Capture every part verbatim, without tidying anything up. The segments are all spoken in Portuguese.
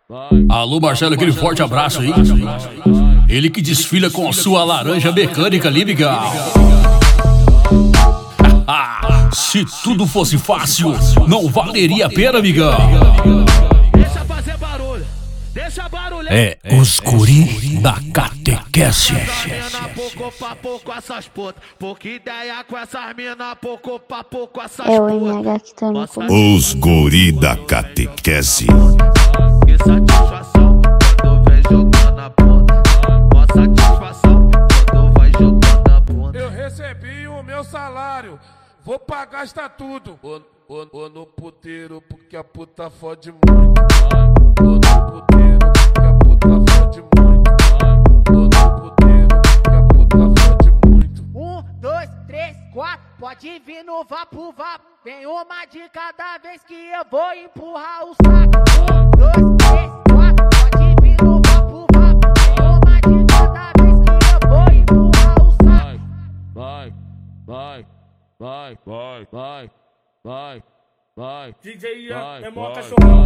Alô Marcelo, aquele forte abraço aí. Ele que desfila com a sua laranja mecânica ali, migão. Se tudo fosse fácil, não valeria a pena, migão. Deixa fazer barulho, deixa barulho. É os guri da catequese. Pouco pra pouco essas putas, pouca ideia com essas mina, pouco pra pouco essas É o putas. M H que tá me comendo. Os guri da catequese. Que satisfação quando vem jogando a ponta. Mó satisfação quando vai jogando a ponta. Eu recebi o meu salário, vou pagar gastar tudo. Vou, vou, vou no puteiro porque a puta fode muito. Vou no puteiro porque a puta fode muito. Vou no puteiro porque a puta fode muito. Um, dois, três, quatro, pode vir no vapo vapo. Vem uma de cada vez que eu vou empurrar o saco. Um, dois, três, quatro, pode vir no vapo vapo. Vem uma de cada vez que eu vou empurrar o saco. Vai, vai, vai, vai, vai, vai, vai. D J Ian é mó vai, cachorrão.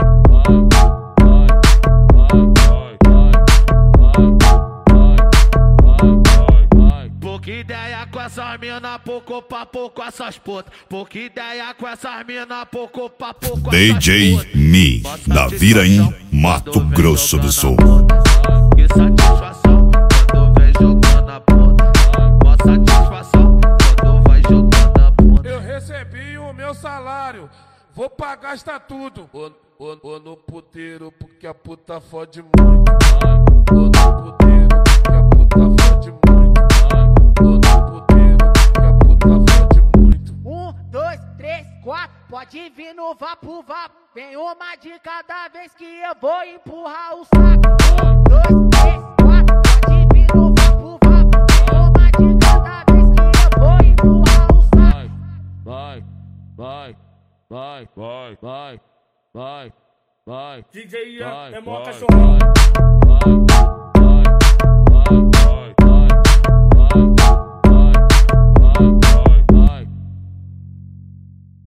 Pouca ideia com essas mina, pouco pra pouco essas putas. Pouca ideia com essas mina, pouco pra pouco D J Mi, da Viraim, Mato Grosso do Sul. Que satisfação quando vem jogando a ponta. Mó satisfação quando vai jogando a ponta. Eu recebi o meu salário, vou pagar gastar tudo. Vou, vou, vou no puteiro porque a puta fode muito. Vou no puteiro porque a puta fode muito. Vou no puteiro porque a puta fode muito. Um, dois, três, quatro, pode vir no vapo vapo. Vem uma de cada vez que eu vou empurrar o saco. Um, dois, três, quatro, pode vir no vapo vapo. Vem uma de cada vez que eu vou empurrar o saco. Vai, vai, vai, vai, vai, vai, vai. D J Ian Vai, é mó vai, cachorrão. vai, vai.